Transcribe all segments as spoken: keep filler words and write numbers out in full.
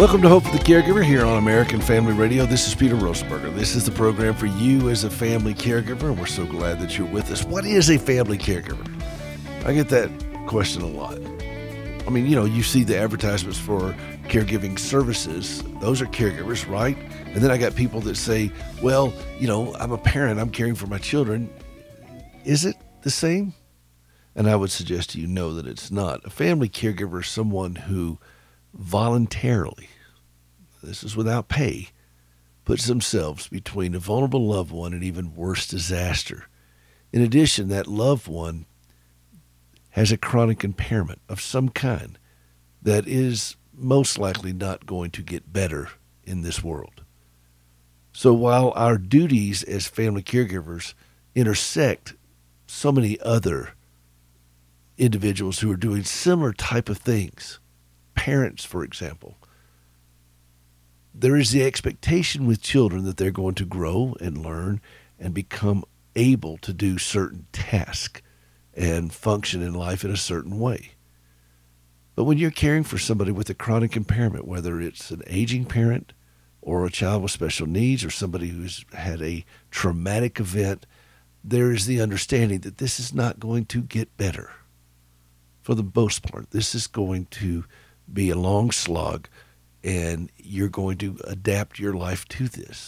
Welcome to Hope for the Caregiver here on American Family Radio. This is Peter Rosenberger. This is the program for you as a family caregiver, and we're so glad that you're with us. What is a family caregiver? I get that question a lot. I mean, you know, you see the advertisements for caregiving services. Those are caregivers, right? And then I got people that say, well, you know, I'm a parent. I'm caring for my children. Is it the same? And I would suggest to you, no, that it's not. A family caregiver is someone who voluntarily, this is without pay, puts themselves between a vulnerable loved one and even worse disaster. In addition, that loved one has a chronic impairment of some kind that is most likely not going to get better in this world. So while our duties as family caregivers intersect so many other individuals who are doing similar type of things, parents, for example, there is the expectation with children that they're going to grow and learn and become able to do certain tasks and function in life in a certain way. But when you're caring for somebody with a chronic impairment, whether it's an aging parent or a child with special needs or somebody who's had a traumatic event, there is the understanding that this is not going to get better. For the most part, this is going to be a long slog, and you're going to adapt your life to this.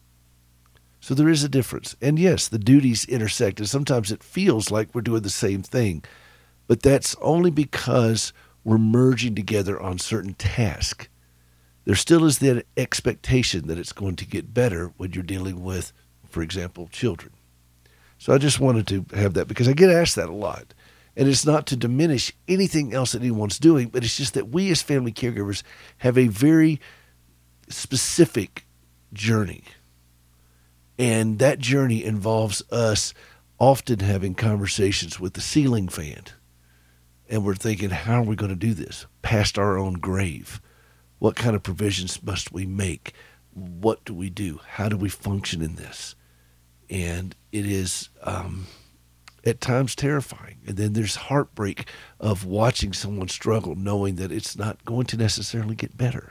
So there is a difference. And yes, the duties intersect, and sometimes it feels like we're doing the same thing, but that's only because we're merging together on certain tasks. There still is that expectation that it's going to get better when you're dealing with, for example, children. So I just wanted to have that because I get asked that a lot. And it's not to diminish anything else that anyone's doing, but it's just that we as family caregivers have a very specific journey. And that journey involves us often having conversations with the ceiling fan. And we're thinking, how are we going to do this? Past our own grave. What kind of provisions must we make? What do we do? How do we function in this? And it is um, at times terrifying. And then there's heartbreak of watching someone struggle, knowing that it's not going to necessarily get better.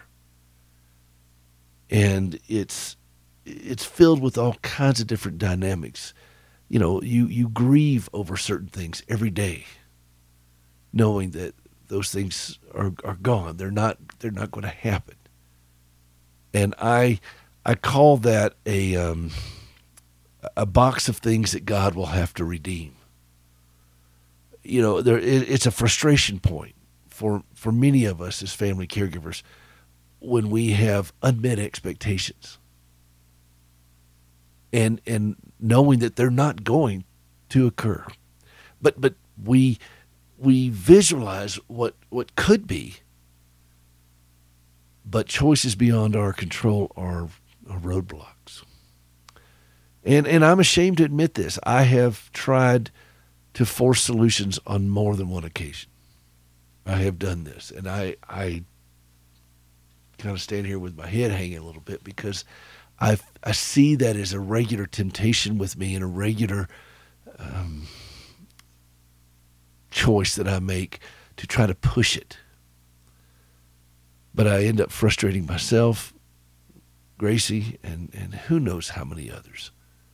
And it's it's filled with all kinds of different dynamics. You know, you, you grieve over certain things every day, knowing that those things are, are gone. They're not they're not going to happen. And I I call that a um, a box of things that God will have to redeem. You know, there it, it's a frustration point for for many of us as family caregivers when we have unmet expectations. And and knowing that they're not going to occur. But but we we visualize what, what could be, but choices beyond our control are, are roadblocks. And and I'm ashamed to admit this. I have tried to force solutions on more than one occasion. I have done this, and I I kind of stand here with my head hanging a little bit because I I see that as a regular temptation with me and a regular um, choice that I make to try to push it. But I end up frustrating myself, Gracie, and, and who knows how many others.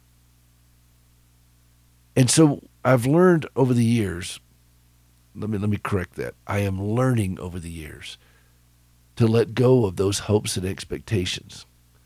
And so I've learned over the years, let me let me correct that. I am learning over the years to let go of those hopes and expectations.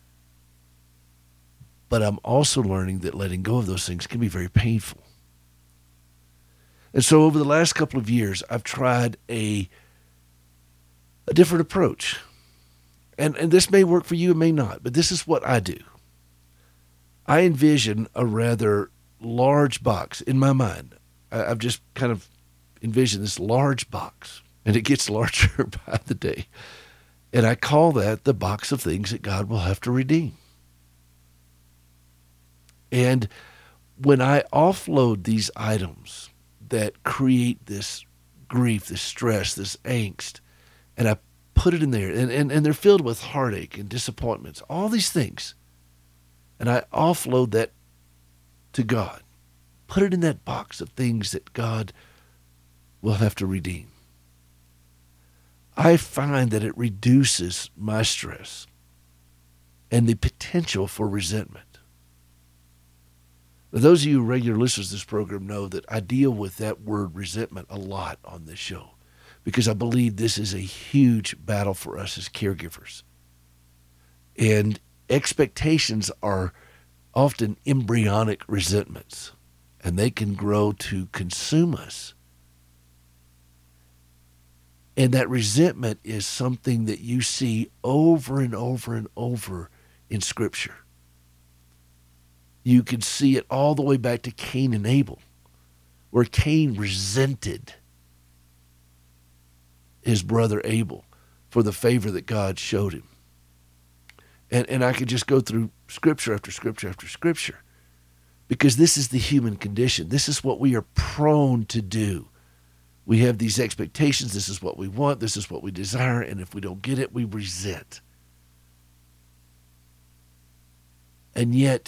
But I'm also learning that letting go of those things can be very painful. And so over the last couple of years, I've tried a a different approach. And and this may work for you, it may not, but this is what I do. I envision a rather large box in my mind. I, I've just kind of envisioned this large box, and it gets larger by the day. And I call that the box of things that God will have to redeem. And when I offload these items that create this grief, this stress, this angst, and I put it in there, and, and, and they're filled with heartache and disappointments, all these things, and I offload that to God, put it in that box of things that God will have to redeem. I find that it reduces my stress and the potential for resentment. Now, those of you regular listeners to this program know that I deal with that word resentment a lot on this show because I believe this is a huge battle for us as caregivers. And expectations are often embryonic resentments, and they can grow to consume us. And that resentment is something that you see over and over and over in Scripture. You can see it all the way back to Cain and Abel, where Cain resented his brother Abel for the favor that God showed him. And, and I could just go through Scripture after Scripture after Scripture, because this is the human condition. This is what we are prone to do. We have these expectations. This is what we want. This is what we desire. And if we don't get it, we resent. And yet,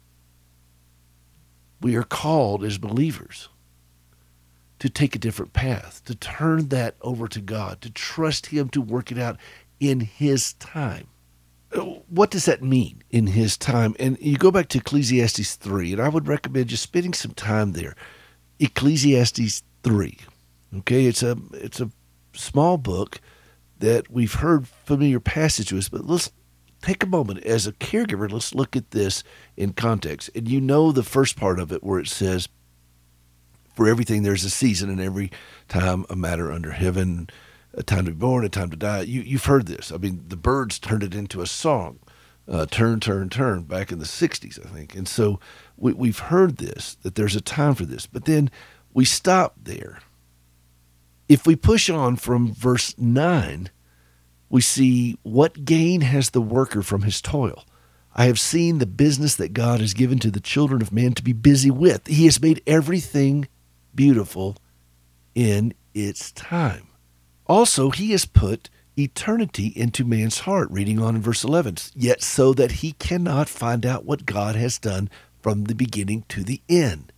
we are called as believers to take a different path, to turn that over to God, to trust Him to work it out in His time. What does that mean, in His time? And you go back to Ecclesiastes three, and I would recommend just spending some time there. Ecclesiastes three. Okay, it's a it's a small book that we've heard familiar passages, but let's take a moment as a caregiver. Let's look at this in context. And you know the first part of it where it says, "For everything there's a season, and every time a matter under heaven, a time to be born, a time to die." You you've heard this. I mean, the Byrds turned it into a song, uh, "Turn, Turn, Turn," back in the sixties, I think. And so we, we've heard this, that there's a time for this. But then we stop there. If we push on from verse nine, we see, "What gain has the worker from his toil? I have seen the business that God has given to the children of man to be busy with. He has made everything beautiful in its time. Also, He has put eternity into man's heart," reading on in verse eleven, "yet so that he cannot find out what God has done from the beginning to the end."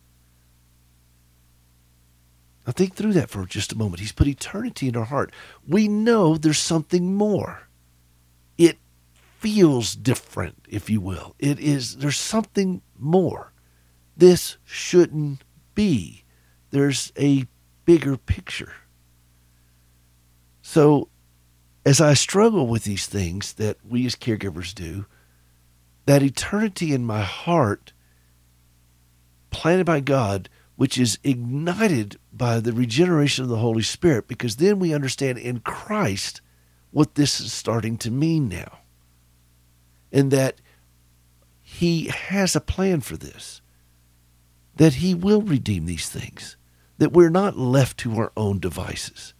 Now think through that for just a moment. He's put eternity in our heart. We know there's something more. It feels different, if you will. It is, there's something more. This shouldn't be. There's a bigger picture. So as I struggle with these things that we as caregivers do, that eternity in my heart, planted by God, which is ignited by the regeneration of the Holy Spirit, because then we understand in Christ what this is starting to mean now. And that He has a plan for this, that He will redeem these things, that we're not left to our own devices.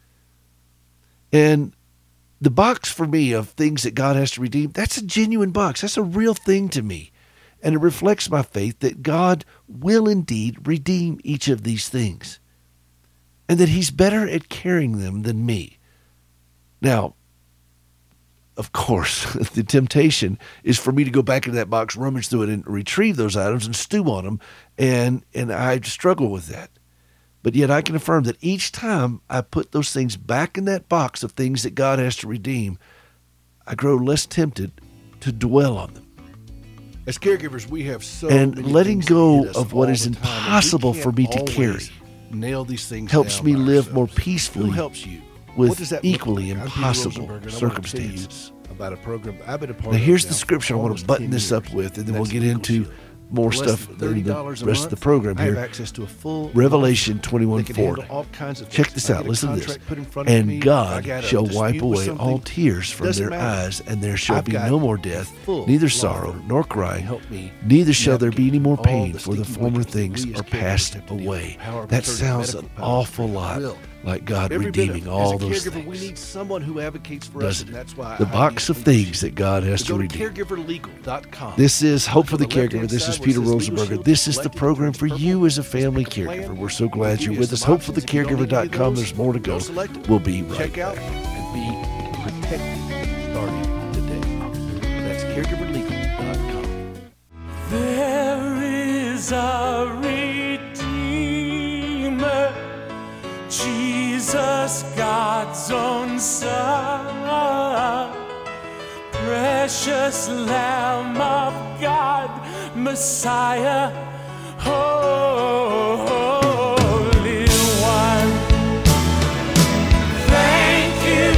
And the box for me of things that God has to redeem, that's a genuine box. That's a real thing to me. And it reflects my faith that God will indeed redeem each of these things, and that He's better at carrying them than me. Now, of course, the temptation is for me to go back into that box, rummage through it, and retrieve those items and stew on them, and, and I struggle with that. But yet I can affirm that each time I put those things back in that box of things that God has to redeem, I grow less tempted to dwell on them. As caregivers, we have so and many letting go of what is impossible for me to carry nail these things helps me live more peacefully. Who helps you? With equally like? impossible circumstances. About a program I've been a part now, here's the scripture I want to button this up with, and then we'll get into more stuff in the rest of the program here. I have access to a full Revelation twenty-one four. Check this out. Listen to this. "And God shall wipe away all tears from their eyes, and there shall be no more death, neither sorrow nor cry, neither shall there be any more pain, for the former things are passed away." That sounds an awful lot like God Every redeeming all those things. We need someone who advocates for us, and that's why the box of things that God has to redeem. caregiver legal dot com. This is Hope for the Caregiver. This is Peter Rosenberger. This is the program for you as a family caregiver. We're so glad you're with us. hope for the caregiver dot com. There's more to go. We'll be right back. And be protected starting today. That's caregiver legal dot com. There is a Redeemer, Jesus Jesus, God's own Son, precious Lamb of God, Messiah, Holy One. Thank you,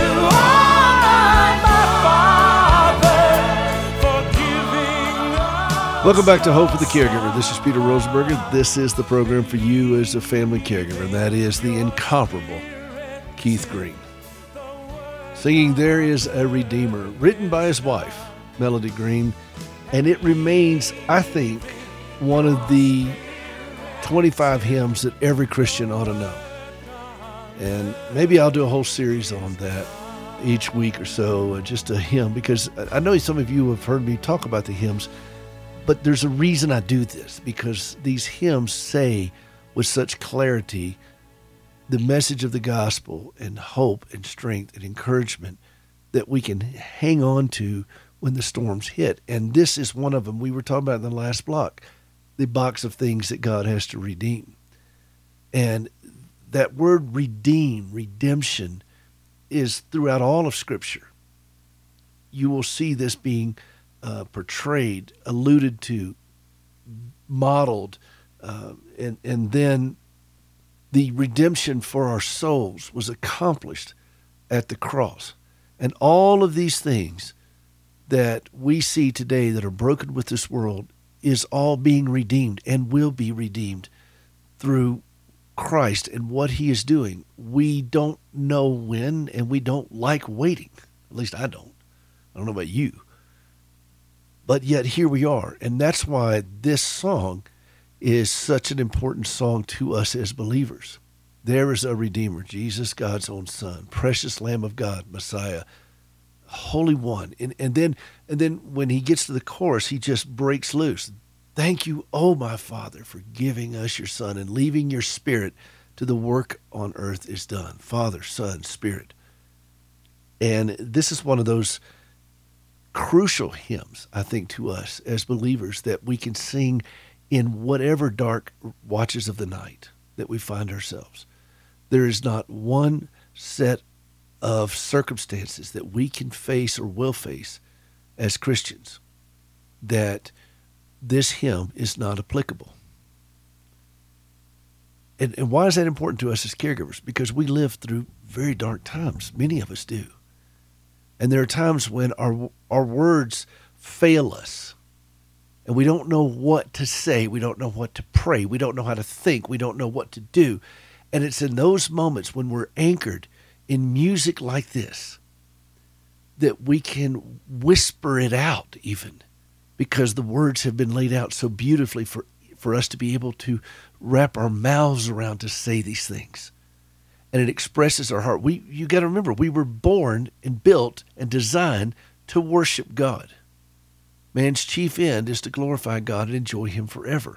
my Father, for giving us. Welcome back to Hope for the Caregiver. This is Peter Rosenberger. This is the program for you as a family caregiver, and that is the incomparable Keith Green. Singing There Is a Redeemer, written by his wife, Melody Green, and it remains, I think, one of the twenty-five hymns that every Christian ought to know. And maybe I'll do a whole series on that each week or so, just a hymn, because I know some of you have heard me talk about the hymns, but there's a reason I do this, because these hymns say with such clarity the message of the gospel and hope and strength and encouragement that we can hang on to when the storms hit. And this is one of them. We were talking about in the last block, the box of things that God has to redeem. And that word redeem, redemption, is throughout all of Scripture. You will see this being uh, portrayed, alluded to, modeled, uh, and, and then the redemption for our souls was accomplished at the cross. And all of these things that we see today that are broken with this world is all being redeemed and will be redeemed through Christ and what he is doing. We don't know when, and we don't like waiting. At least I don't. I don't know about you. But yet here we are. And that's why this song is such an important song to us as believers. There is a Redeemer, Jesus, God's own Son, precious Lamb of God, Messiah, Holy One. And, and then and then when he gets to the chorus, he just breaks loose. Thank you, oh my Father, for giving us your Son and leaving your Spirit to the work on earth is done. Father, Son, Spirit. And this is one of those crucial hymns, I think, to us as believers that we can sing in whatever dark watches of the night that we find ourselves. There is not one set of circumstances that we can face or will face as Christians that this hymn is not applicable. And, and why is that important to us as caregivers? Because we live through very dark times. Many of us do. And there are times when our our words fail us. And we don't know what to say. We don't know what to pray. We don't know how to think. We don't know what to do. And it's in those moments when we're anchored in music like this that we can whisper it out even, because the words have been laid out so beautifully for, for us to be able to wrap our mouths around to say these things. And it expresses our heart. We you got to remember, we were born and built and designed to worship God. Man's chief end is to glorify God and enjoy him forever.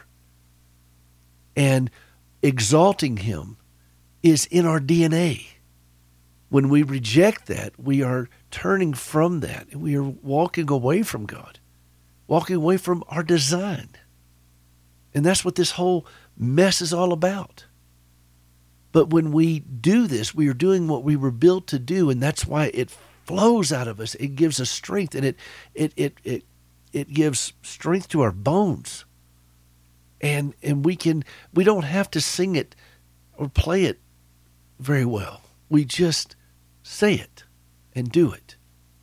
And exalting him is in our D N A. When we reject that, we are turning from that, and we are walking away from God, walking away from our design. And that's what this whole mess is all about. But when we do this, we are doing what we were built to do, and that's why it flows out of us. It gives us strength, and it it it it It gives strength to our bones. And and we can we don't have to sing it or play it very well. We just say it and do it.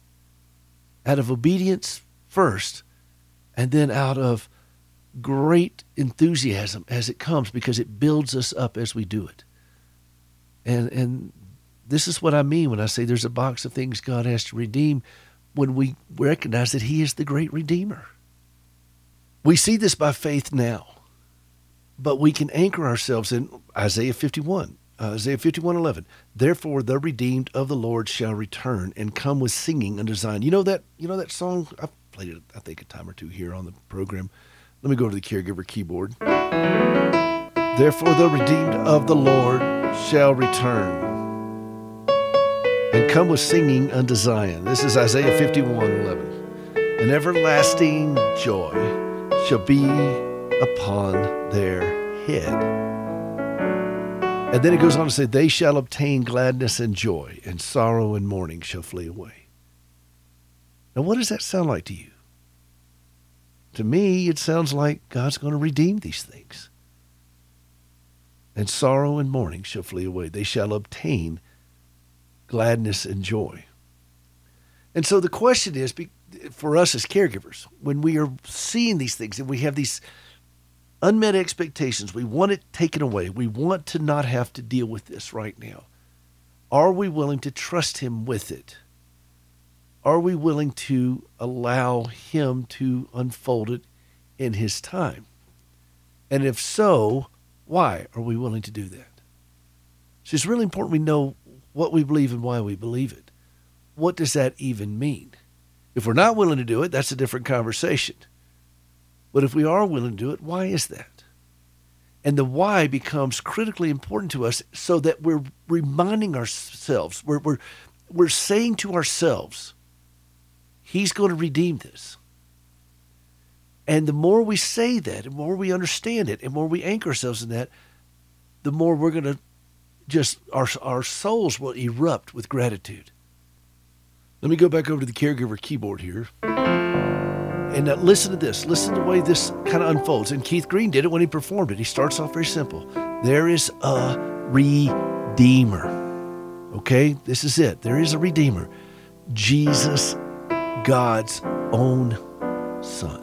Out of obedience first, and then out of great enthusiasm as it comes, because it builds us up as we do it. And and this is what I mean when I say there's a box of things God has to redeem, when we recognize that he is the great Redeemer. We see this by faith now, but we can anchor ourselves in Isaiah fifty-one, uh, Isaiah fifty-one eleven. Therefore, the redeemed of the Lord shall return and come with singing unto Zion. You know that, you know that song? I've played it, I think, a time or two here on the program. Let me go to the caregiver keyboard. Therefore, the redeemed of the Lord shall return and come with singing unto Zion. This is Isaiah fifty-one eleven. An everlasting joy shall be upon their head. And then it goes on to say, they shall obtain gladness and joy, and sorrow and mourning shall flee away. Now, what does that sound like to you? To me, it sounds like God's going to redeem these things. And sorrow and mourning shall flee away. They shall obtain gladness and joy. And so the question is, for us as caregivers, when we are seeing these things and we have these unmet expectations, we want it taken away, we want to not have to deal with this right now, are we willing to trust him with it? Are we willing to allow him to unfold it in his time? And if so, why are we willing to do that? So it's really important we know what we believe and why we believe it. What does that even mean? If we're not willing to do it, that's a different conversation. But if we are willing to do it, why is that? And the why becomes critically important to us so that we're reminding ourselves, we're, we're, we're saying to ourselves, he's going to redeem this. And the more we say that, the more we understand it, and more we anchor ourselves in that, the more we're going to just, our, our souls will erupt with gratitude. Let me go back over to the caregiver keyboard here. And now listen to this. Listen to the way this kind of unfolds. And Keith Green did it when he performed it. He starts off very simple. There is a Redeemer. Okay? This is it. There is a Redeemer. Jesus, God's own Son.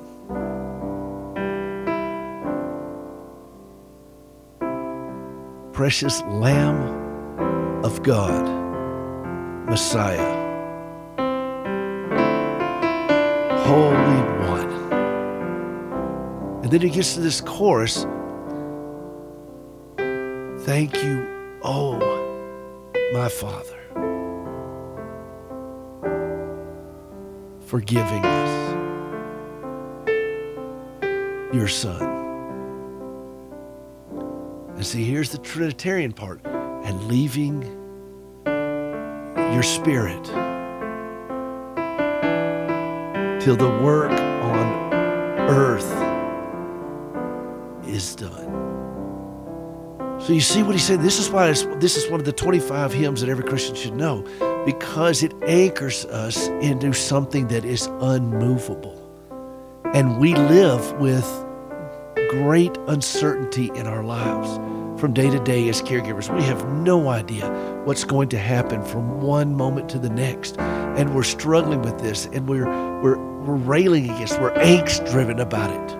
Precious Lamb of God, Messiah, Holy One. And then he gets to this chorus. Thank you, oh, my Father, for giving us your Son. And see, here's the Trinitarian part. And leaving your Spirit till the work on earth is done. So you see what he said? This is why it's, this is one of the twenty-five hymns that every Christian should know, because it anchors us into something that is unmovable. And we live with great uncertainty in our lives from day to day as caregivers. We have no idea what's going to happen from one moment to the next. And we're struggling with this, and we're we're we're railing against, we're angst-driven about it.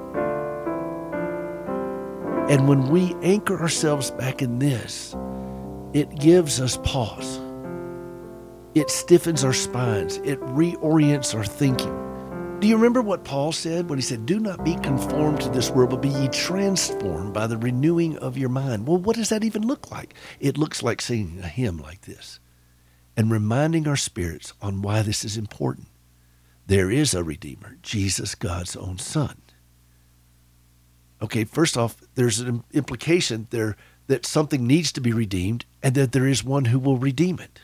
And when we anchor ourselves back in this, it gives us pause. It stiffens our spines. It reorients our thinking. Do you remember what Paul said when he said, do not be conformed to this world, but be ye transformed by the renewing of your mind? Well, what does that even look like? It looks like singing a hymn like this and reminding our spirits on why this is important. There is a Redeemer, Jesus, God's own Son. Okay, first off, there's an implication there that something needs to be redeemed and that there is one who will redeem it.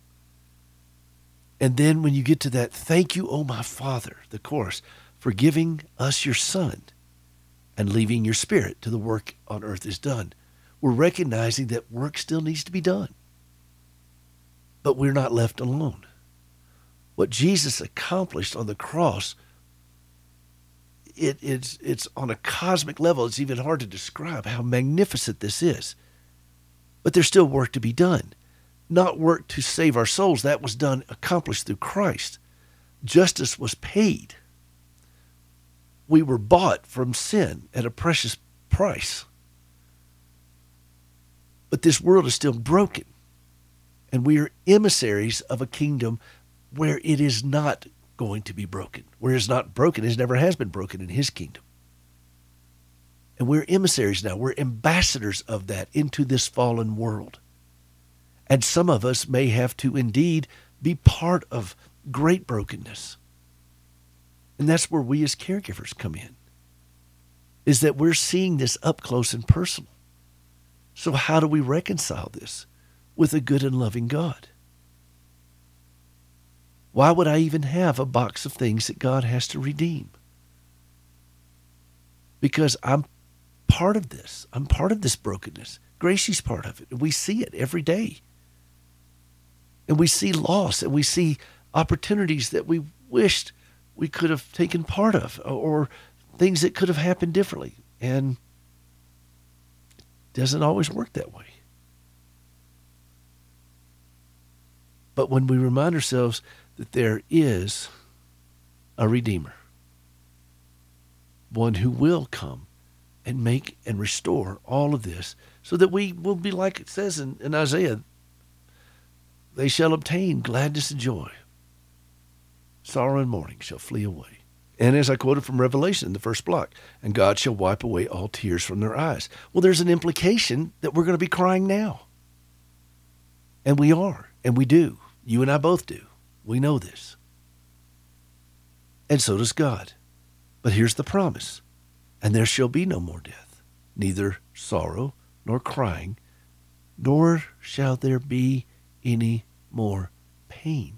And then when you get to that, thank you, O my Father, the chorus, for giving us your Son and leaving your Spirit till the work on earth is done. We're recognizing that work still needs to be done. But we're not left alone. What Jesus accomplished on the cross, it, it's, it's on a cosmic level. It's even hard to describe how magnificent this is. But there's still work to be done. Not work to save our souls. That was done, accomplished through Christ. Justice was paid. We were bought from sin at a precious price. But this world is still broken. And we are emissaries of a kingdom where it is not going to be broken. Where it's not broken, it never has been broken in his kingdom. And we're emissaries now. We're ambassadors of that into this fallen world. And some of us may have to indeed be part of great brokenness. And that's where we as caregivers come in, is that we're seeing this up close and personal. So how do we reconcile this with a good and loving God? Why would I even have a box of things that God has to redeem? Because I'm part of this. I'm part of this brokenness. Gracie's part of it. We see it every day. And we see loss, and we see opportunities that we wished we could have taken part of, or things that could have happened differently. And it doesn't always work that way. But when we remind ourselves that there is a Redeemer, one who will come and make and restore all of this, so that we will be like it says in, in Isaiah, they shall obtain gladness and joy. Sorrow and mourning shall flee away. And as I quoted from Revelation in the first block, and God shall wipe away all tears from their eyes. Well, there's an implication that we're going to be crying now. And we are, and we do. You and I both do. We know this. And so does God. But here's the promise. And there shall be no more death, neither sorrow nor crying, nor shall there be any more pain.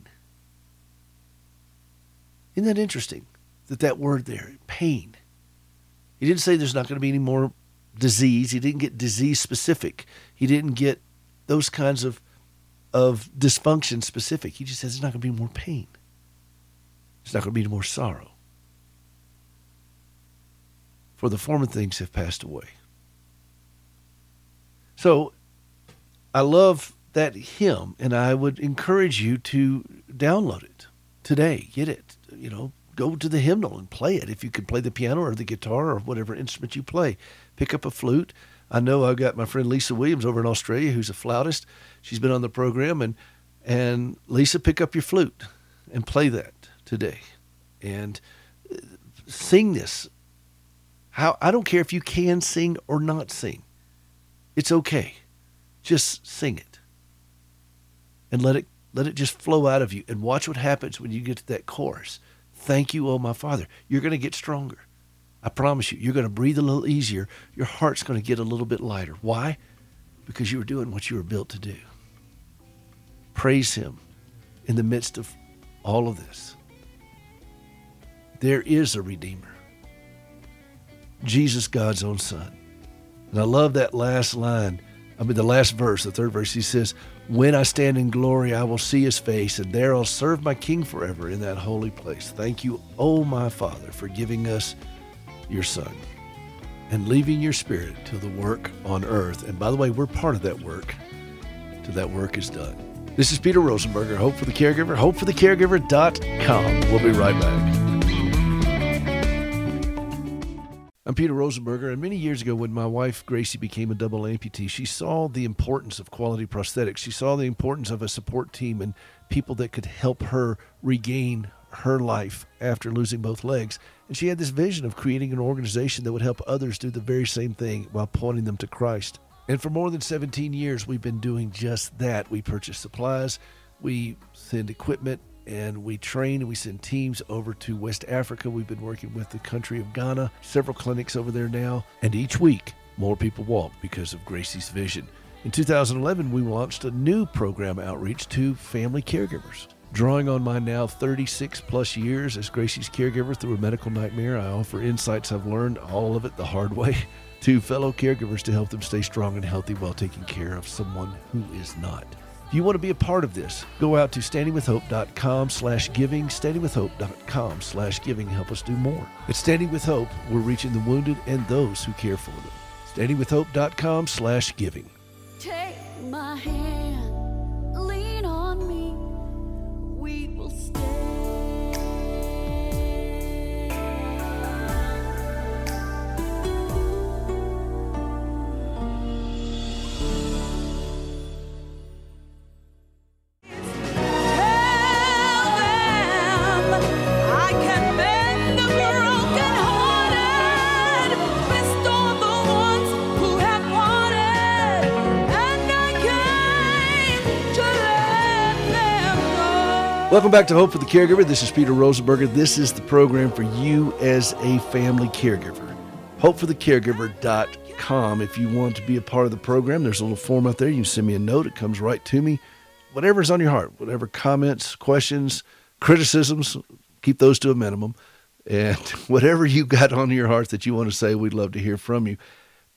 Isn't that interesting that that word there, pain? He didn't say there's not going to be any more disease. He didn't get disease specific. He didn't get those kinds of, of dysfunction specific. He just says there's not going to be more pain. There's not going to be more sorrow. For the former things have passed away. So I love that hymn, and I would encourage you to download it today. Get it. You know, go to the hymnal and play it. If you can play the piano or the guitar or whatever instrument you play, pick up a flute. I know I've got my friend Lisa Williams over in Australia, who's a flautist. She's been on the program, and and Lisa, pick up your flute and play that today, and sing this. How I don't care if you can sing or not sing. It's okay. Just sing it. And let it let it just flow out of you. And watch what happens when you get to that chorus. Thank you, oh my Father. You're going to get stronger. I promise you. You're going to breathe a little easier. Your heart's going to get a little bit lighter. Why? Because you were doing what you were built to do. Praise him in the midst of all of this. There is a Redeemer. Jesus, God's own Son. And I love that last line. I mean, the last verse, the third verse, he says, when I stand in glory, I will see his face, and there I'll serve my King forever in that holy place. Thank you, oh my Father, for giving us your Son and leaving your Spirit to the work on earth. And by the way, we're part of that work till that work is done. This is Peter Rosenberger, Hope for the Caregiver, hope for the caregiver dot com. We'll be right back. I'm Peter Rosenberger, and many years ago when my wife Gracie became a double amputee, she saw the importance of quality prosthetics. She saw the importance of a support team and people that could help her regain her life after losing both legs. And she had this vision of creating an organization that would help others do the very same thing while pointing them to Christ. And for more than seventeen years, we've been doing just that. We purchase supplies, we send equipment, and we train and we send teams over to West Africa. We've been working with the country of Ghana, several clinics over there now. And each week, more people walk because of Gracie's vision. In two thousand eleven, we launched a new program outreach to family caregivers. Drawing on my now thirty-six plus years as Gracie's caregiver through a medical nightmare, I offer insights I've learned, all of it the hard way, to fellow caregivers to help them stay strong and healthy while taking care of someone who is not. If you want to be a part of this, go out to standing with hope dot com slash giving, standing with hope dot com slash giving. Help us do more. At Standing with Hope, we're reaching the wounded and those who care for them. standing with hope dot com slash giving. Take my hand, lean on me, we will stay. Welcome back to Hope for the Caregiver. This is Peter Rosenberger. This is the program for you as a family caregiver. hope for the caregiver dot com. If you want to be a part of the program, there's a little form out there. You can send me a note. It comes right to me. Whatever's on your heart, whatever comments, questions, criticisms, keep those to a minimum. And whatever you got on your heart that you want to say, we'd love to hear from you.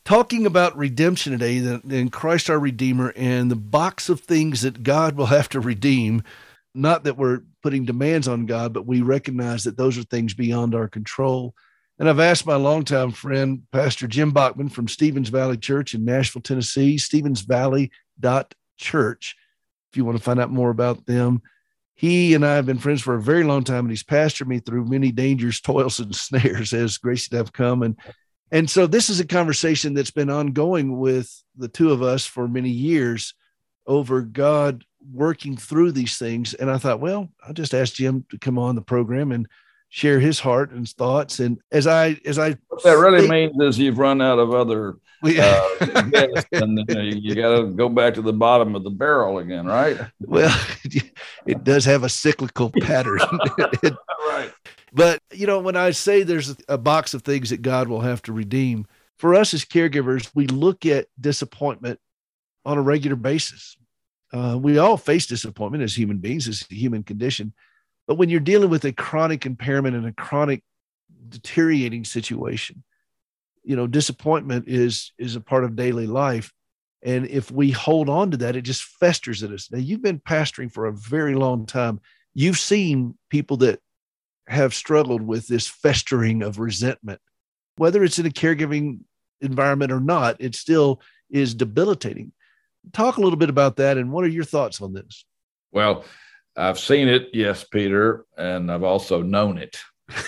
talking about redemption today, and Christ our Redeemer, and the box of things that God will have to redeem. Not that we're putting demands on God, but we recognize that those are things beyond our control. And I've asked my longtime friend, Pastor Jim Bachman from Stevens Valley Church in Nashville, Tennessee, stevens valley dot church. If you want to find out more about them, he and I have been friends for a very long time, and he's pastored me through many dangers, toils, and snares as grace have come. And, and so this is a conversation that's been ongoing with the two of us for many years over God working through these things. And I thought, well, I'll just ask Jim to come on the program and share his heart and thoughts. And as I, as I, what that really think, means is you've run out of other uh, guests, and you, know, you, you got to go back to the bottom of the barrel again, right? Well, it does have a cyclical pattern. it, right. But, you know, when I say there's a box of things that God will have to redeem, for us as caregivers, we look at disappointment on a regular basis. Uh, we all face disappointment as human beings, as a human condition. But when you're dealing with a chronic impairment and a chronic deteriorating situation, you know, disappointment is, is a part of daily life. And if we hold on to that, it just festers in us. Now, you've been pastoring for a very long time. You've seen people that have struggled with this festering of resentment, whether it's in a caregiving environment or not, it still is debilitating. Talk a little bit about that. And what are your thoughts on this? Well, I've seen it, yes, Peter, and I've also known it.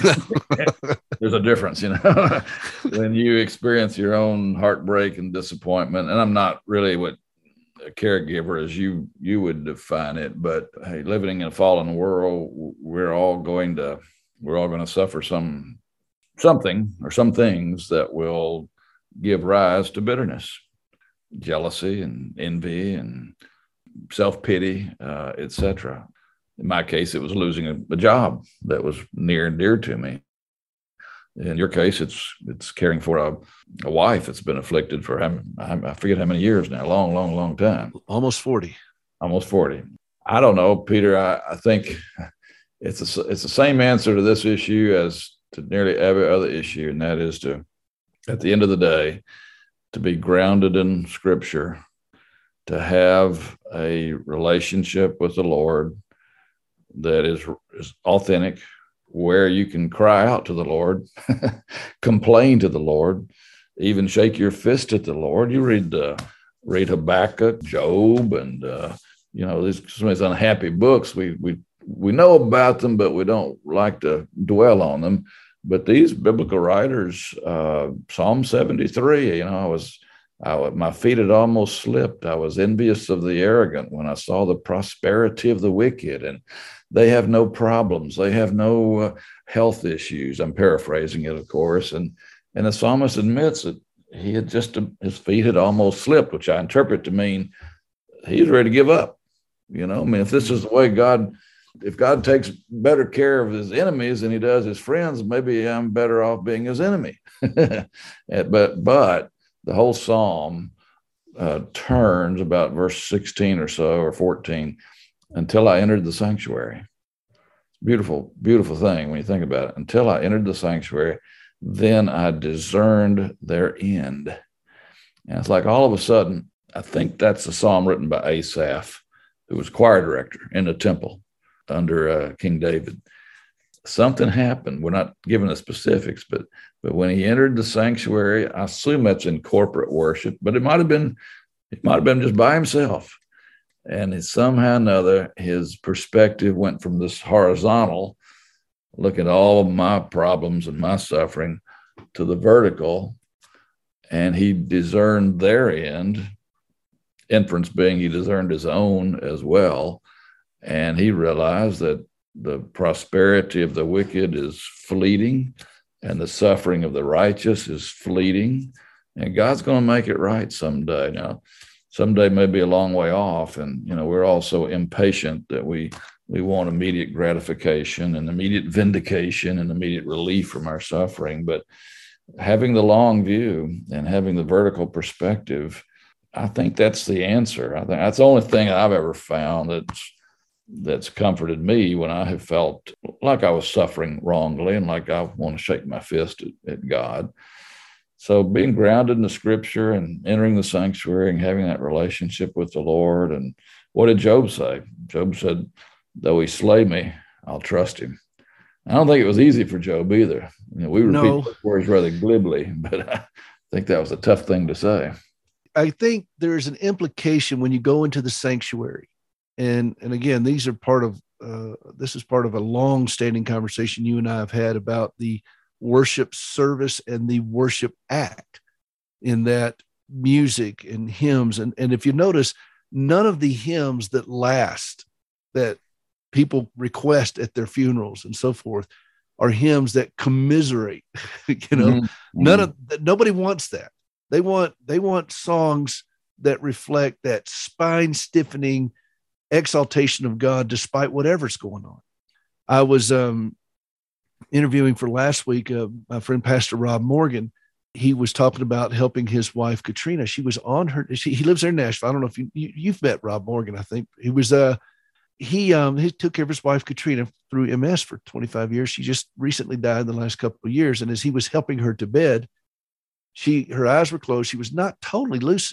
There's a difference, you know, when you experience your own heartbreak and disappointment. And I'm not really what a caregiver as you you would define it, but hey, living in a fallen world, we're all going to we're all going to suffer some something or some things that will give rise to bitterness, jealousy, and envy, and self-pity, uh, et cetera. In my case, it was losing a, a job that was near and dear to me. In your case, it's it's caring for a, a wife that's been afflicted for, I forget how many years now, long, long, long time. Almost forty. Almost forty. I don't know, Peter. I, I think it's a, it's the same answer to this issue as to nearly every other issue, and that is to, at the end of the day, to be grounded in Scripture, to have a relationship with the Lord that is, is authentic, where you can cry out to the Lord, complain to the Lord, even shake your fist at the Lord. You read uh, read Habakkuk, Job, and uh, you know these some of these unhappy books. We we we know about them, but we don't like to dwell on them. But these biblical writers, uh, Psalm seventy-three, you know, I was. I, my feet had almost slipped. I was envious of the arrogant when I saw the prosperity of the wicked, and they have no problems. They have no uh, health issues. I'm paraphrasing it, of course. And, and the psalmist admits that he had just, uh, his feet had almost slipped, which I interpret to mean he's ready to give up. You know, I mean, if this is the way God, if God takes better care of his enemies than he does his friends, maybe I'm better off being his enemy. but, but, the whole psalm uh, turns about verse sixteen or so, or fourteen, until I entered the sanctuary. Beautiful, beautiful thing when you think about it. Until I entered the sanctuary, then I discerned their end. And it's like all of a sudden, I think that's a psalm written by Asaph, who was choir director in the temple under uh, King David. Something happened. We're not giving the specifics, but but when he entered the sanctuary, I assume that's in corporate worship, but it might have been, it might have been just by himself. And it, somehow or another, his perspective went from this horizontal, looking at all of my problems and my suffering, to the vertical, and he discerned their end, inference being he discerned his own as well. And he realized that the prosperity of the wicked is fleeting, and the suffering of the righteous is fleeting, and God's going to make it right someday. Now, someday may be a long way off, and you know we're all so impatient that we we want immediate gratification and immediate vindication and immediate relief from our suffering. But having the long view and having the vertical perspective, I think that's the answer. I think that's the only thing I've ever found that's that's comforted me when I have felt like I was suffering wrongly and like I want to shake my fist at, at God. So being grounded in the scripture and entering the sanctuary and having that relationship with the Lord. And what did Job say? Job said, though he slay me, I'll trust him. I don't think it was easy for Job either. You know, we repeat No. those words rather glibly, but I think that was a tough thing to say. I think there's an implication when you go into the sanctuary. And, and again, these are part of, uh, this is part of a long-standing conversation you and I have had about the worship service and the worship act, in that music and hymns. And, and if you notice, none of the hymns that last, that people request at their funerals and so forth, are hymns that commiserate. you know, Mm-hmm. none of nobody wants that. They want, they want songs that reflect that spine stiffening exaltation of God, despite whatever's going on. I was, um, interviewing for last week, uh, my friend, Pastor Rob Morgan. He was talking about helping his wife, Katrina. She was on her, she, he lives there in Nashville. I don't know if you, you, you've met Rob Morgan. I think he was, uh, he, um, he took care of his wife, Katrina, through M S for twenty-five years. She just recently died in the last couple of years. And as he was helping her to bed, she, her eyes were closed. She was not totally lucid.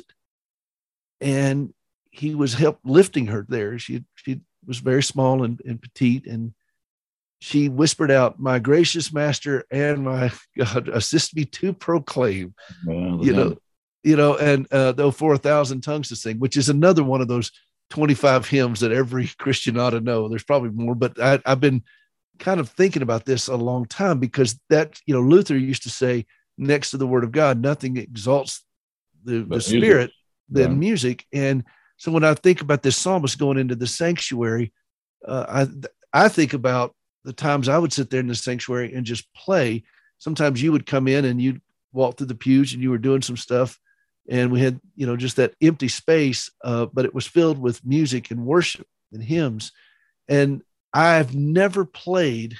And he was help lifting her there. She, she was very small and, and petite. And she whispered out, "My gracious master and my God, assist me to proclaim," Well, you know, you know, and uh, though for a thousand tongues to sing, which is another one of those twenty-five hymns that every Christian ought to know. There's probably more, but I, I've been kind of thinking about this a long time, because that, you know, Luther used to say, next to the word of God, nothing exalts the, the spirit than Right. music. And so when I think about this psalmist going into the sanctuary, uh, I, I think about the times I would sit there in the sanctuary and just play. Sometimes you would come in and you'd walk through the pews and you were doing some stuff, and we had, you know, just that empty space, uh, but it was filled with music and worship and hymns. And I've never played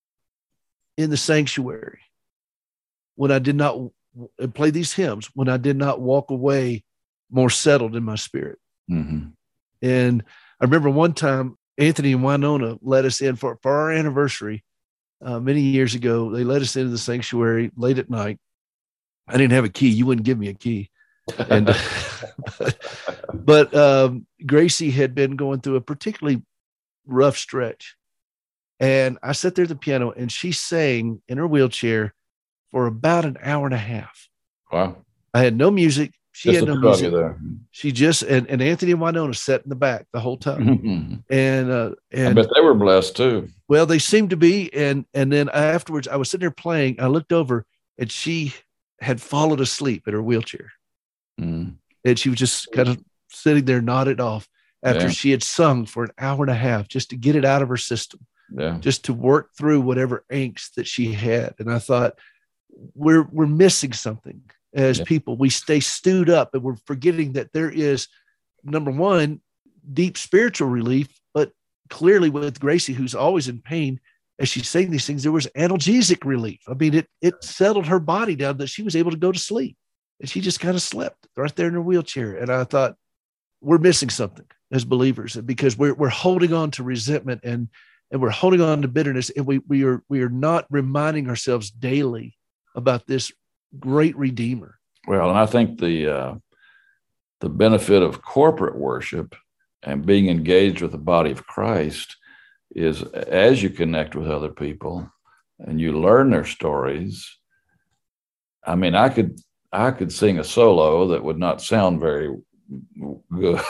in the sanctuary when I did not w- play these hymns, when I did not walk away more settled in my spirit. Mm-hmm. And I remember one time Anthony and Winona let us in for, for our anniversary uh, many years ago. They let us into the sanctuary late at night. I didn't have a key. You wouldn't give me a key. And, but, but um, Gracie had been going through a particularly rough stretch. And I sat there at the piano and she sang in her wheelchair for about an hour and a half. Wow. I had no music. She Just had the no two of music. you there. She just, and, and Anthony and Winona sat in the back the whole time. And, uh, I and bet they were blessed too. well, they seemed to be. And, and then afterwards I was sitting there playing. I looked over and she had fallen asleep in her wheelchair. Mm. And she was just kind of sitting there, nodded off after Yeah. she had sung for an hour and a half, just to get it out of her system, Yeah. just to work through whatever angst that she had. And I thought, we're, we're missing something as Yeah. people. We stay stewed up and we're forgetting that there is, number one, deep spiritual relief, but clearly with Gracie, who's always in pain, as she's saying these things, there was analgesic relief. I mean, it, it settled her body down that she was able to go to sleep, and she just kind of slept right there in her wheelchair. And I thought, we're missing something as believers, because we're, we're holding on to resentment and, and we're holding on to bitterness. And we, we are, we are not reminding ourselves daily about this great Redeemer. Well, and I think the uh, the benefit of corporate worship and being engaged with the body of Christ is, as you connect with other people and you learn their stories. I mean, I could I could sing a solo that would not sound very good.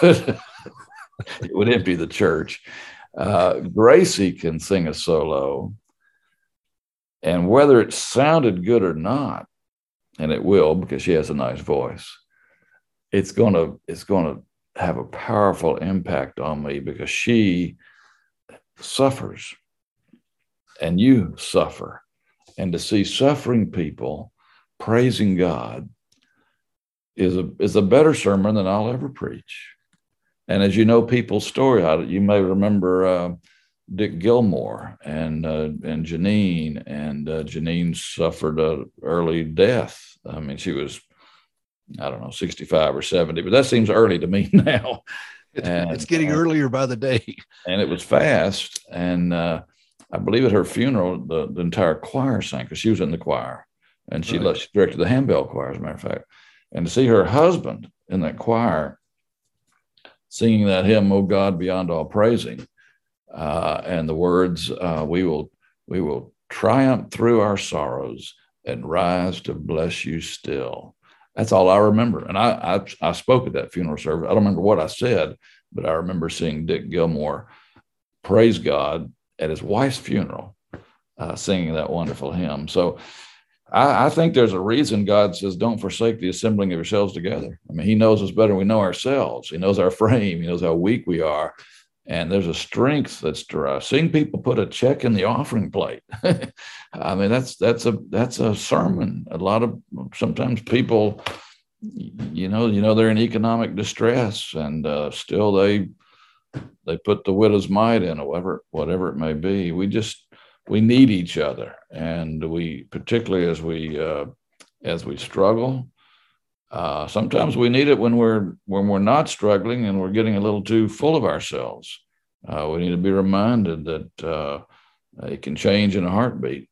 It would empty the church. Uh, Gracie can sing a solo, and whether it sounded good or not, and it will, because she has a nice voice, it's going to, it's going to have a powerful impact on me, because she suffers and you suffer. And to see suffering people praising God is a, is a better sermon than I'll ever preach. And as you know, people's story, you may remember uh, Dick Gilmore and uh, and Janine, and uh, Janine suffered an early death. I mean, she was, I don't know, sixty-five or seventy, but that seems early to me now. It's, And, it's getting uh, earlier by the day. And it was fast. And uh, I believe at her funeral, the, the entire choir sang, because she was in the choir. And she, Right. she directed the handbell choir, as a matter of fact. And to see her husband in that choir singing that hymn, "Oh God, beyond all praising," uh, and the words, uh, "We will, we will triumph through our sorrows and rise to bless you still." That's all I remember. And I, I, I spoke at that funeral service. I don't remember what I said, but I remember seeing Dick Gilmore praise God at his wife's funeral, uh, singing that wonderful hymn. So I, I think there's a reason God says, don't forsake the assembling of yourselves together. I mean, he knows us better than we know ourselves. He knows our frame. He knows how weak we are. And there's a strength that's derived. Seeing people put a check in the offering plate. I mean, that's that's a that's a sermon. A lot of sometimes people, you know, you know, they're in economic distress, and uh, still they they put the widow's mite in, or whatever whatever it may be. We just we need each other, and we particularly as we uh, as we struggle. Uh, sometimes we need it when we're when we're not struggling and we're getting a little too full of ourselves. Uh, we need to be reminded that uh, it can change in a heartbeat.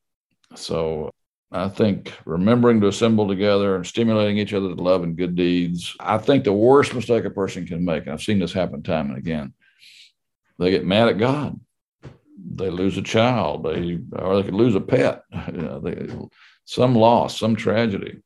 So I think remembering to assemble together and stimulating each other to love and good deeds. I think the worst mistake a person can make, and I've seen this happen time and again, they get mad at God. They lose a child, they or they could lose a pet, you know, they, some loss, some tragedy.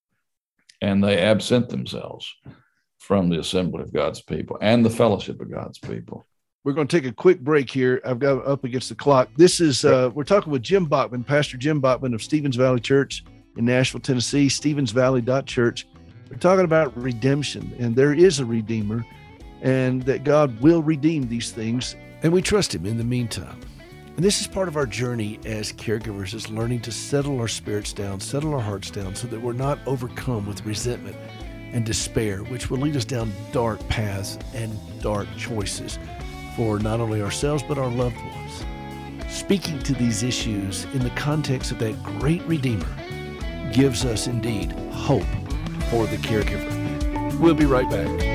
And they absent themselves from the assembly of God's people and the fellowship of God's people. We're going to take a quick break here. I've got up against the clock. This is, uh, we're talking with Jim Bachman, Pastor Jim Bachman of Stevens Valley Church in Nashville, Tennessee, stevens valley dot church. We're talking about redemption, and there is a Redeemer, and that God will redeem these things. And we trust him in the meantime. And this is part of our journey as caregivers, is learning to settle our spirits down, settle our hearts down, so that we're not overcome with resentment and despair, which will lead us down dark paths and dark choices for not only ourselves, but our loved ones. Speaking to these issues in the context of that great Redeemer gives us indeed hope for the caregiver. We'll be right back.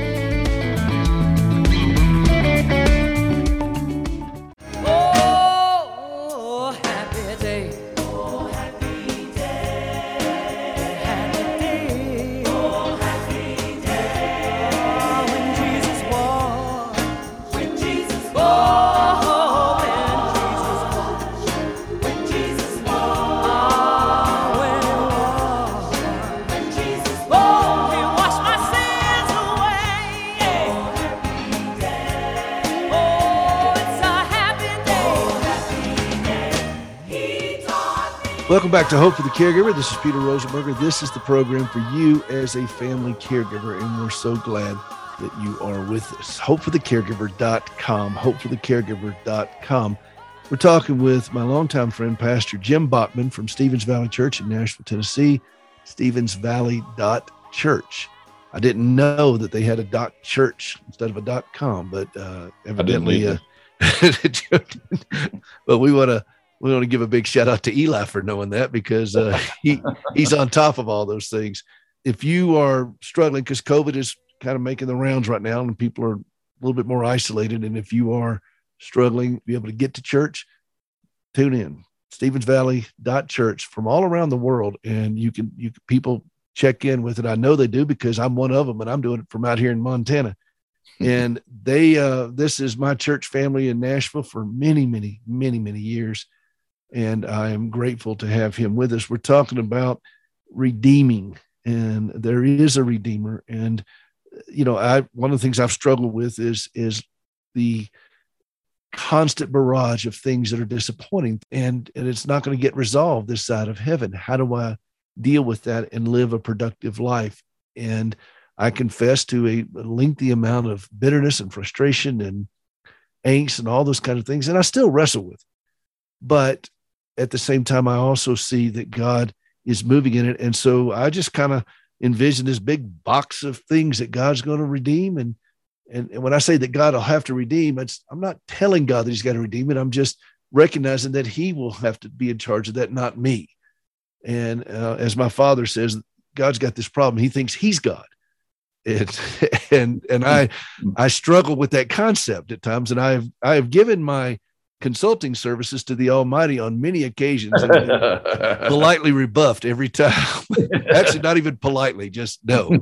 Welcome back to Hope for the Caregiver. This is Peter Rosenberger. This is the program for you as a family caregiver, and we're so glad that you are with us. hope for the caregiver dot com, hope for the caregiver dot com. We're talking with my longtime friend, Pastor Jim Bachman from Stevens Valley Church in Nashville, Tennessee, stevens valley dot church. I didn't know that they had a dot church instead of a dot com, but uh, evidently, uh, but we want to We want to give a big shout out to Eli for knowing that, because uh, he he's on top of all those things. If you are struggling, because COVID is kind of making the rounds right now and people are a little bit more isolated, and if you are struggling to be able to get to church, tune in, stevens valley dot church from all around the world, and you can you people check in with it. I know they do, because I'm one of them, and I'm doing it from out here in Montana. And they uh, this is my church family in Nashville for many, many, many, many years. And I am grateful to have him with us. We're talking about redeeming, and there is a Redeemer. And, you know, I, one of the things I've struggled with is, is the constant barrage of things that are disappointing, and, and it's not going to get resolved this side of heaven. How do I deal with that and live a productive life? And I confess to a lengthy amount of bitterness and frustration and angst and all those kind of things. And I still wrestle with it. But at the same time, I also see that God is moving in it. And so I just kind of envision this big box of things that God's going to redeem. And, and, and when I say that God will have to redeem, it's, I'm not telling God that he's got to redeem it. I'm just recognizing that he will have to be in charge of that, not me. And uh, as my father says, God's got this problem. He thinks he's God. And, and, and I, I struggle with that concept at times. And I've, I've given my consulting services to the Almighty on many occasions and been politely rebuffed every time. Actually, not even politely, just no.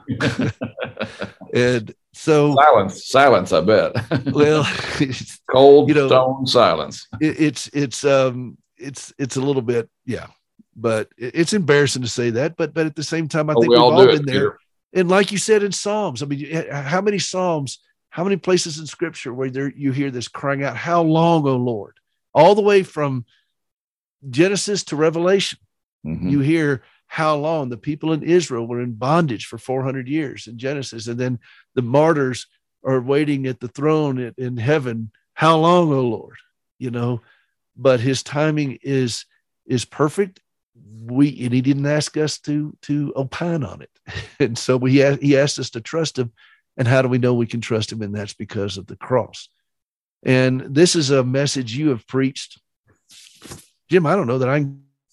And so silence, silence, I bet. Well, cold, you know, stone silence. It, it's, it's, um, it's, it's a little bit, yeah, but it, it's embarrassing to say that, but, but at the same time, I oh, think we we've all, all do been it, there. Peter. And like you said in Psalms, I mean, how many Psalms, how many places in Scripture where there you hear this crying out, "How long, O Lord?" All the way from Genesis to Revelation, Mm-hmm. you hear how long. The people in Israel were in bondage for four hundred years in Genesis, and then the martyrs are waiting at the throne in, in heaven. How long, O Lord? You know, but His timing is is perfect. We and He didn't ask us to to opine on it, and so we He asked us to trust Him. And how do we know we can trust Him? And that's because of the cross. And this is a message you have preached, Jim. I don't know that I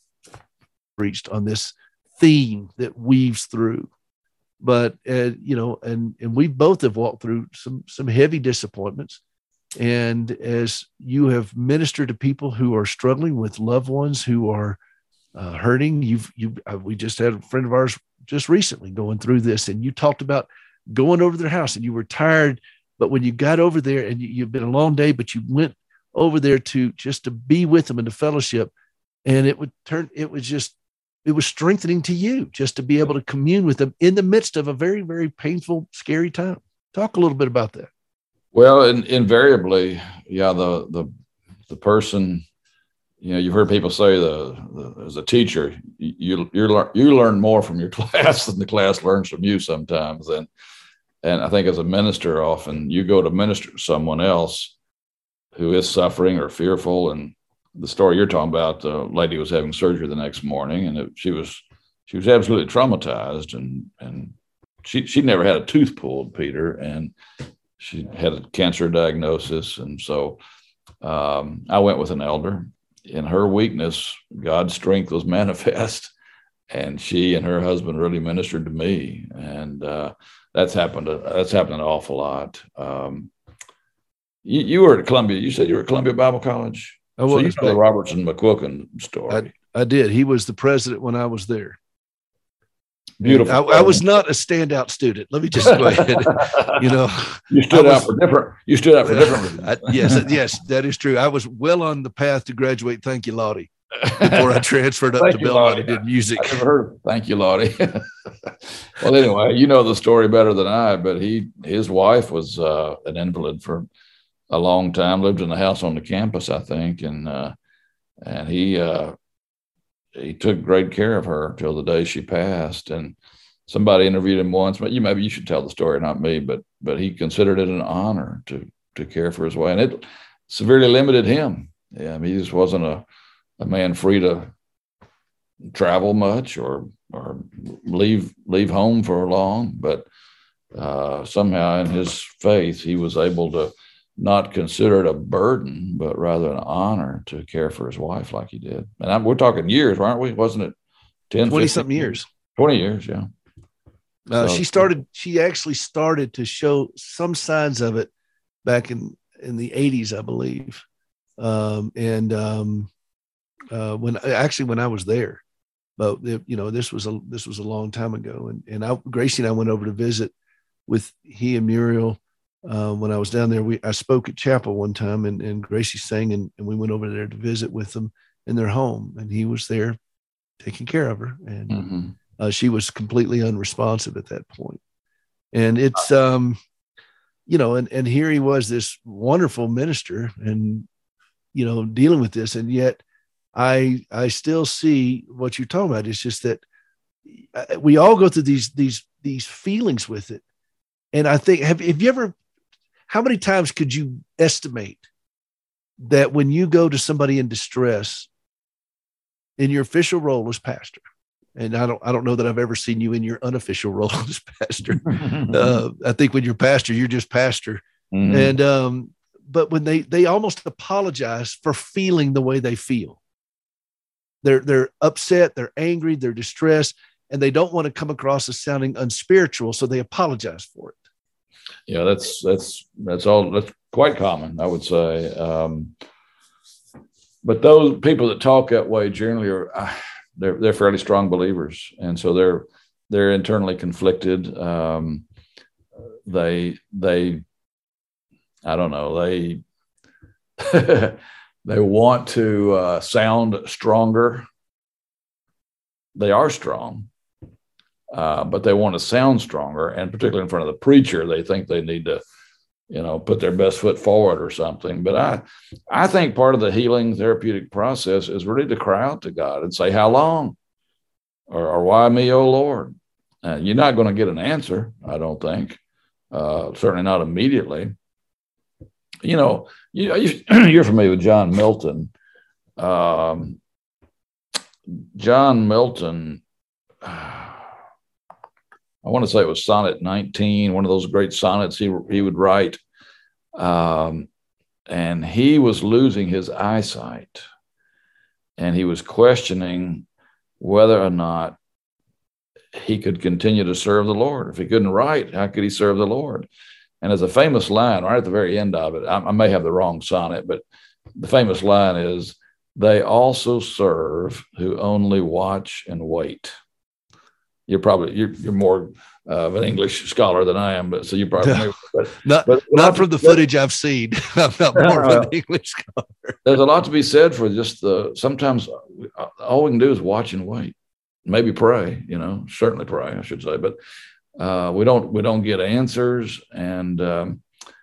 preached on this theme that weaves through, but uh, you know, and and we both have walked through some some heavy disappointments. And as you have ministered to people who are struggling with loved ones who are uh, hurting, you've you uh, we just had a friend of ours just recently going through this, and you talked about going over to their house, and you were tired, but when you got over there, and you, you've been a long day, but you went over there to just to be with them and to fellowship, and it would turn, it was just, it was strengthening to you just to be able to commune with them in the midst of a very, very painful, scary time. Talk a little bit about that. Well, in, invariably, yeah, the the the person, you know, you've heard people say the, the as a teacher, you you you learn more from your class than the class learns from you sometimes, and and I think as a minister, often you go to minister to someone else who is suffering or fearful. And the story you're talking about, the lady was having surgery the next morning, and it, she was she was absolutely traumatized, and and she she never had a tooth pulled, Peter, and she had a cancer diagnosis, and so um, I went with an elder. In her weakness, God's strength was manifest, and she and her husband really ministered to me, and uh, that's happened. That's happened an awful lot. Um, you, you were at Columbia. You said you were at Columbia Bible College. I was, so you know the Robertson McQuilkin story. I, I did. He was the president when I was there. Beautiful. I, I was not a standout student. Let me just go ahead. You know, you stood was, out for different. You stood out for different reasons. I, yes, yes, that is true. I was well on the path to graduate. Thank you, Lottie. Before I transferred up to Belmont and did music. I never heard of, thank you, Lottie. Well, anyway, you know the story better than I. But he, his wife was uh, an invalid for a long time. Lived in a house on the campus, I think, and uh, and he. Uh, He took great care of her till the day she passed. And somebody interviewed him once, but you maybe you should tell the story, not me. But but he considered it an honor to to care for his wife, and it severely limited him. Yeah, I mean, he just wasn't a, a man free to travel much or or leave leave home for long. But uh, somehow in his faith, he was able to not consider it a burden, but rather an honor to care for his wife like he did. And I'm, we're talking years, aren't we? Wasn't it ten, twenty something years? twenty years, yeah. Uh, so, she started, she actually started to show some signs of it back in, in the eighties, I believe. Um, and um, uh, when actually, when I was there, but it, you know, this was a, this was a long time ago. And, and I, Gracie and I went over to visit with he and Muriel. Uh, when I was down there, we I spoke at chapel one time, and, and Gracie sang, and, and we went over there to visit with them in their home, and he was there taking care of her, and mm-hmm. uh, she was completely unresponsive at that point. And it's, um, you know, and and here he was, this wonderful minister, and you know, dealing with this, and yet I I still see what you're talking about. It's just that we all go through these these these feelings with it, and I think have have you ever how many times could you estimate that when you go to somebody in distress in your official role as pastor, and I don't, I don't know that I've ever seen you in your unofficial role as pastor. uh, I think when you're pastor, you're just pastor. Mm-hmm. And, um, but when they, they almost apologize for feeling the way they feel, they're, they're upset, they're angry, they're distressed, and they don't want to come across as sounding unspiritual. So they apologize for it. Yeah, that's that's that's all. That's quite common, I would say. Um, but those people that talk that way generally are uh, they're they're fairly strong believers, and so they're they're internally conflicted. Um, they they I don't know they they want to uh, sound stronger. They are strong, uh, but they want to sound stronger, and particularly in front of the preacher, they think they need to, you know, put their best foot forward or something. But I, I think part of the healing therapeutic process is really to cry out to God and say, "How long?" or, or "Why me, O Lord?" And you're not going to get an answer, I don't think. Uh, certainly not immediately. You know, you, you're familiar with John Milton. Um, John Milton, I want to say it was Sonnet nineteen, one of those great sonnets he he would write. Um, and he was losing his eyesight. And he was questioning whether or not he could continue to serve the Lord. If he couldn't write, how could he serve the Lord? And there's a famous line right at the very end of it. I, I may have the wrong sonnet, but the famous line is, "They also serve who only watch and wait." You're probably you're, you're more uh, of an English scholar than I am, but so you probably but, not but, not from the footage I've seen. I'm not more of an English scholar. There's a lot to be said for just the. Sometimes all we can do is watch and wait, maybe pray. You know, certainly pray, I should say, but uh, we don't we don't get answers. And um,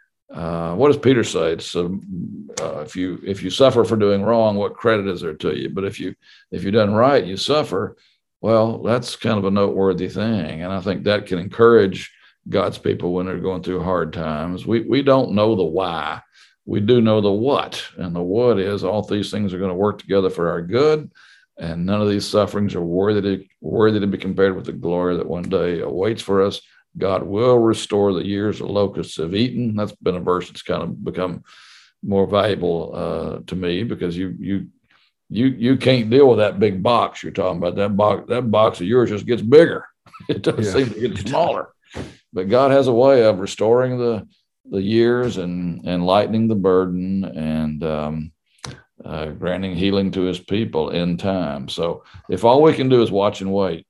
uh, what does Peter say? It's uh, uh, if you if you suffer for doing wrong, what credit is there to you? But if you if you've done right, you suffer. Well, that's kind of a noteworthy thing. And I think that can encourage God's people when they're going through hard times. We we don't know the why. We do know the what. And the what is all these things are going to work together for our good. And none of these sufferings are worthy to, worthy to be compared with the glory that one day awaits for us. God will restore the years the locusts have eaten. That's been a verse that's kind of become more valuable uh, to me, because you you You you can't deal with that big box you're talking about. That box that box of yours just gets bigger. It doesn't yeah. seem to get smaller. But God has a way of restoring the the years and and lightening the burden and um, uh, granting healing to His people in time. So if all we can do is watch and wait,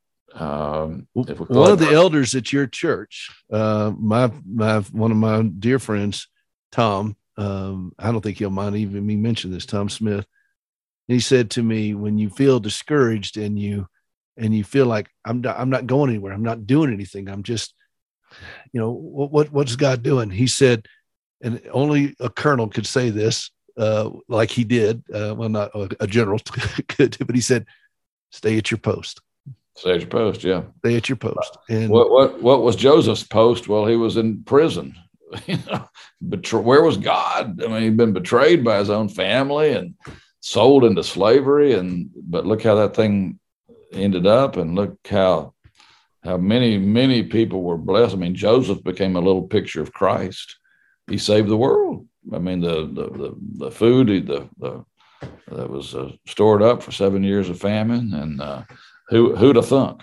um, if we one of the elders at your church, uh, my my one of my dear friends, Tom. Um, I don't think he'll mind even me mention this. Tom Smith. He said to me, when you feel discouraged and you and you feel like I'm not, I'm not going anywhere, I'm not doing anything, I'm just, you know, what, what what's God doing? He said, and only a colonel could say this, uh, like he did. Uh, well, not a, a general could, but he said, "Stay at your post." Stay at your post, yeah. Stay at your post. And what what what was Joseph's post? Well, he was in prison. You know, betray, where was God? I mean, he'd been betrayed by his own family and sold into slavery, and but look how that thing ended up, and look how how many many people were blessed. I mean, Joseph became a little picture of Christ. He saved the world. I mean, the the the, the food the the that was uh, stored up for seven years of famine, and uh, who who'd have thunk?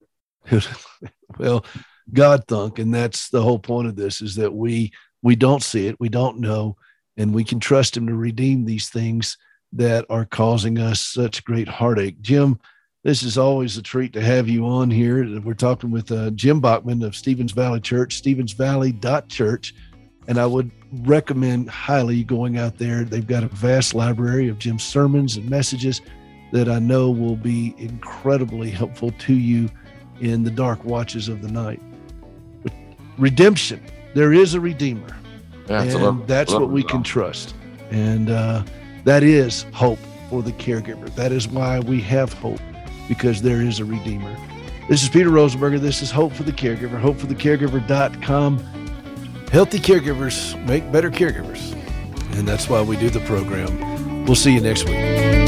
Well, God thunk, and that's the whole point of this: is that we we don't see it, we don't know, and we can trust Him to redeem these things that are causing us such great heartache. Jim, this is always a treat to have you on here. We're talking with uh, Jim Bachman of Stevens Valley Church, stevens valley dot church. And I would recommend highly going out there. They've got a vast library of Jim's sermons and messages that I know will be incredibly helpful to you in the dark watches of the night. But redemption, there is a Redeemer. Yeah, and love, that's love what we can trust. And, uh, that is hope for the caregiver. That is why we have hope, because there is a Redeemer. This is Peter Rosenberger. This is Hope for the Caregiver, hope for the caregiver dot com. Healthy caregivers make better caregivers. And that's why we do the program. We'll see you next week.